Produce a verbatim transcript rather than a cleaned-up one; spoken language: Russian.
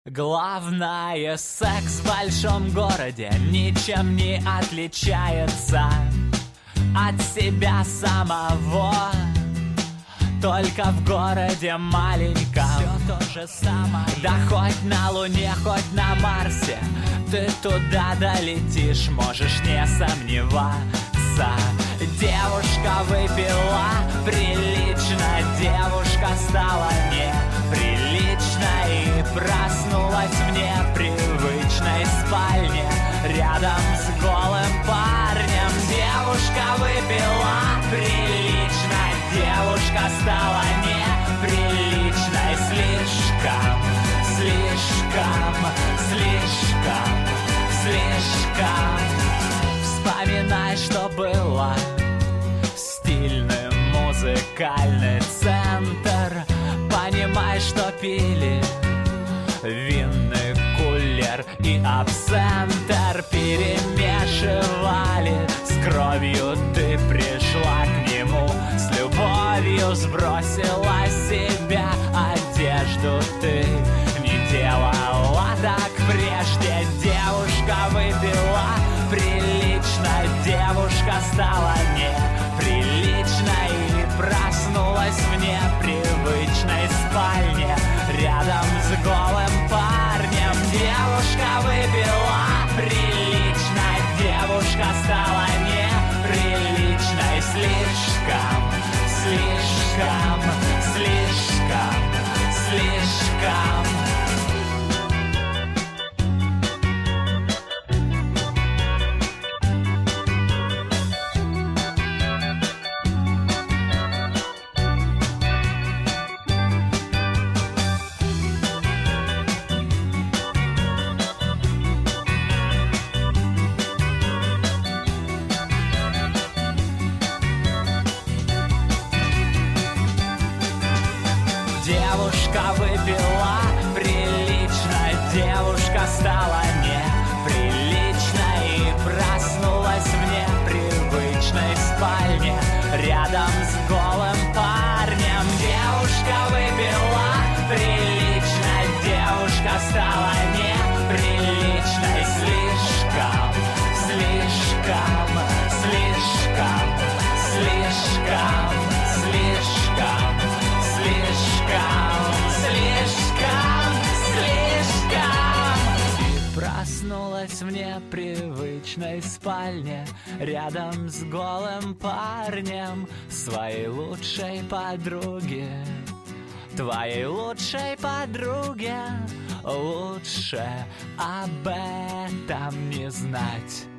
Главное, секс в большом городе ничем не отличается от себя самого. Только в городе маленьком все то же самое. Да хоть на Луне, хоть на Марсе, ты туда долетишь, можешь не сомневаться. Девушка выпила прилично, девушка стала неприличной и проснулась в непривычной спальне рядом с голым парнем. Девушка выпила прилично, девушка стала неприличной. Слишком, слишком, слишком, слишком. Вспоминай, что было. Стильный музыкальный центр. Понимай, что пили винный кулер и абсентер перемешивали с кровью. Ты пришла к нему с любовью, сбросила с себя одежду. Ты не делала так прежде. Девушка выпила прилично, девушка стала неприличной и проснулась в непривычной спальне рядом с голым парнем. Девушка выпила прилично, девушка стала неприличной. Слишком, слишком, слишком, слишком. Девушка выпила прилично, девушка стала неприличной и проснулась в непривычной спальне рядом с голым парнем. Девушка выпила прилично, девушка стала неприличной. Слишком, слишком, слишком, слишком, слишком, слишком, слишком, слишком. И проснулась в непривычной спальне рядом с голым парнем своей лучшей подруги. Твоей лучшей подруге лучше об этом не знать.